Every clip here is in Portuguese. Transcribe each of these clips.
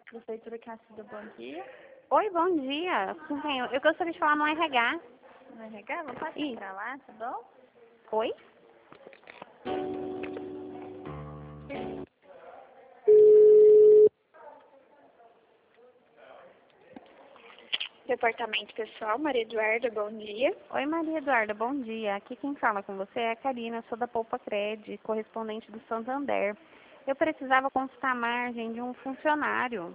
Prefeitura Cacilda, bom dia. Oi, bom dia. Com quem? Eu gostaria de falar no RH. No RH, não pode entrar lá, tá bom? Oi? Departamento Pessoal, Maria Eduarda, bom dia. Oi, Maria Eduarda, bom dia. Aqui quem fala com você é a Karina, sou da Poupa Cred, correspondente do Santander. Eu precisava consultar a margem de um funcionário.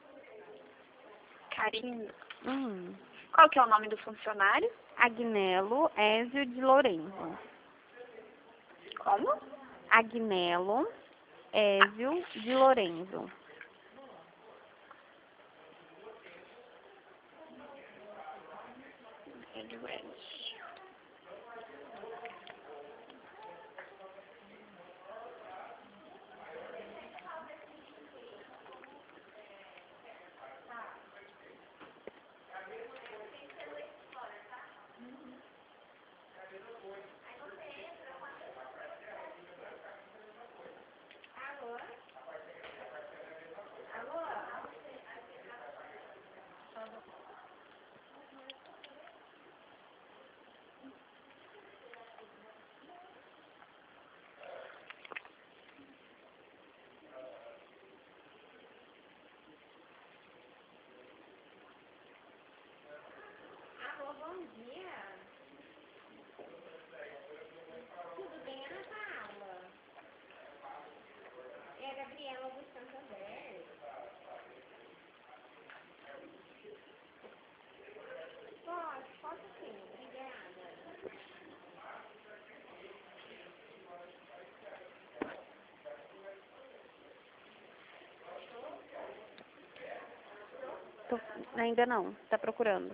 Karina. Hum. Qual que é o nome do funcionário? Agnello Ézio de Lourenço. Como? Agnello Ézio de Lourenço. Eduardo. Ainda não, tá procurando.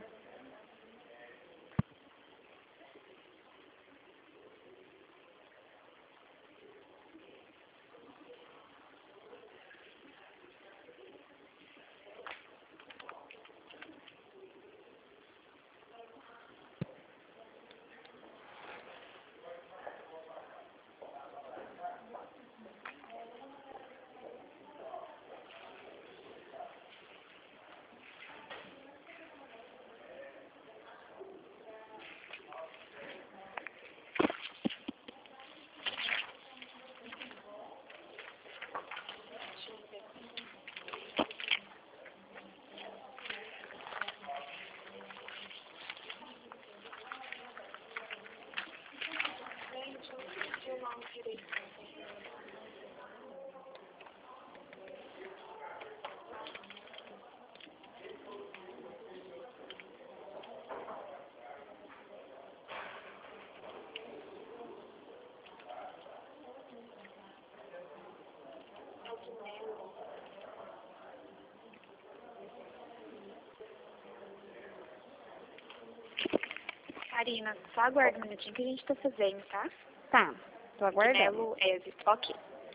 Karina, só aguarda um minutinho que a gente tá fazendo, tá? Tá, tô aguardando. Agnello Ézio, ok.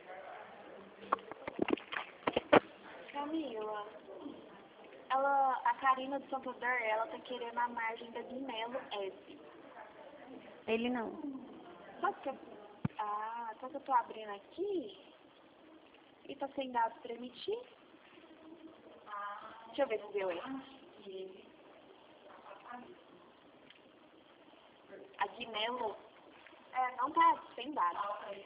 Camila, a Karina do Santander, ela tá querendo a margem da Agnello Ézio. Ele não. Só que eu tô abrindo aqui e tá sem dados pra emitir. Deixa eu ver se deu aí. Agnello, não tá sem dados.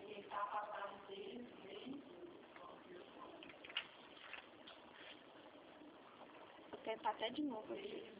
Vou tentar até de novo aqui.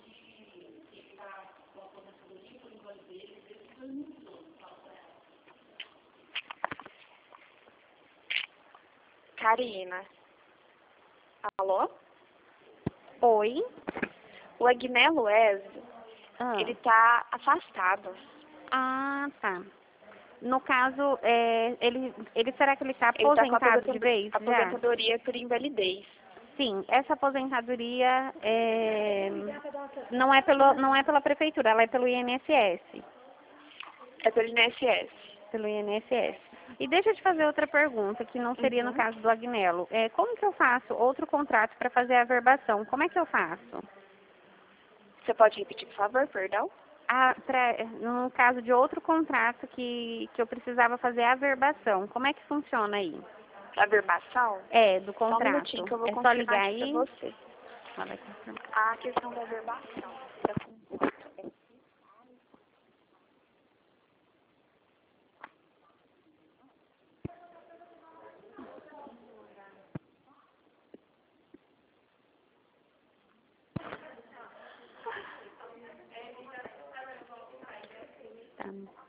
Karina. Alô? Oi? O Agnello Ézio, ele tá afastado. Ah, tá. No caso, será que ele está Ele tá com aposentado de vez já? aposentadoria por invalidez. Sim, essa aposentadoria não é pela prefeitura, ela é pelo INSS. É pelo INSS. Pelo INSS. E deixa eu te fazer outra pergunta, que não seria no caso do Agnello. Como que eu faço outro contrato para fazer a averbação? Como é que eu faço? Você pode repetir, por favor, perdão? No caso de outro contrato que eu precisava fazer a averbação, como é que funciona aí? Da verbação? É, do Só um contrato. minutinho que eu vou É só confirmar ligar aqui aí. pra você. Ela vai confirmar. A questão da verbação. Da contrato. Tá.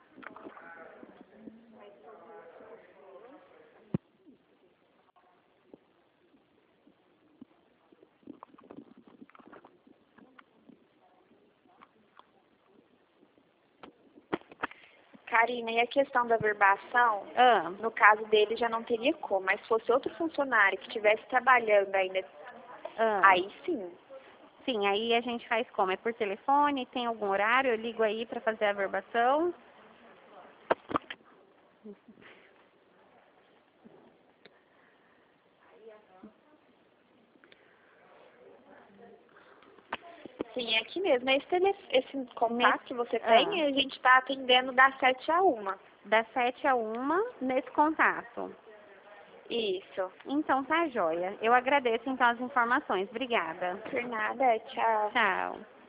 Karina, e a questão da verbação, Ah, no caso dele já não teria como, mas se fosse outro funcionário que estivesse trabalhando ainda, aí sim. sim, aí a gente faz como? É por telefone? Tem algum horário? Eu ligo aí para fazer a verbação? Sim, é aqui mesmo. Esse contato que você Ah. tem, a gente está atendendo das 7 a 1. Das 7 a 1 nesse contato. Isso. Então tá joia. Eu agradeço então as informações. Obrigada. Por nada, tchau. Tchau.